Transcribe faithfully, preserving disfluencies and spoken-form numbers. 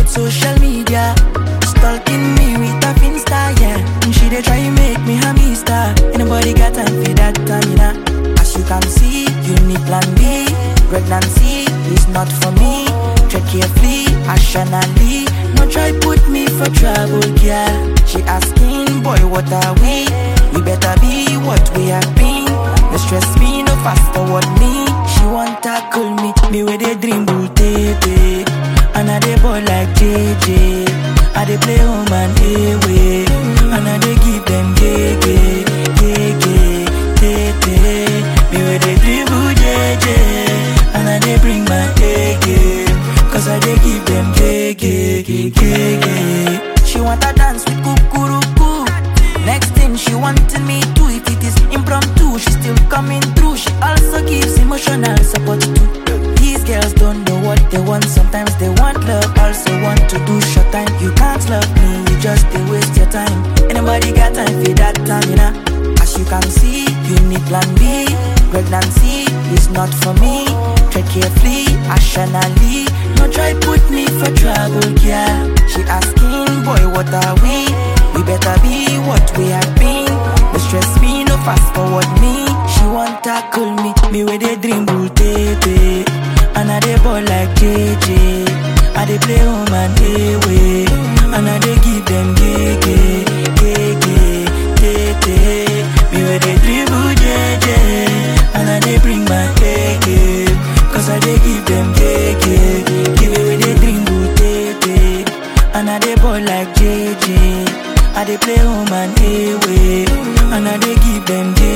with social media, stalking me with a Finsta, yeah. And she dey try make me a mister. Anybody got time for that time, you know? As you can see, you need plan B. Pregnancy is not for me. Tread carefully, rationally. No try put me for trouble, girl. She asking, boy, what are we? We better be what we have been. No stress me, no fast forward me. She want tackle me, me with a dream bull tete. And I dey ball like J J. I dey play home and away. And I dey give them gege, gege, tete. Me with a dribble J J. And I dey bring my A game. Cause I dey give them gege, gege. She want to dance with kukuruku. Next thing she wanted me to. If it is impromptu, she still coming through. She also gives emotional support too. These girls don't know what they want. Sometimes they want love, also want to do short time. You can't love me, you just they waste your time. Anybody got time for that time, you know? As you can see, you need plan B. Pregnancy is not for me. Tread carefully, rationally. No try put me for trouble, girl. She asking, boy, what are we? We better be what we have been. No stress me, no fast forward me. She want tackle me, me with a dream bull tete. And I dey ball like J J. I dey play home and away. And I dey give them gege, gege, tete. Me with a dribble J J. And I dey bring my A game. Cause I dey give them gege. Give me with a dribble tete. And I dey ball like J J. I dey play home and away. And I dey give them gege.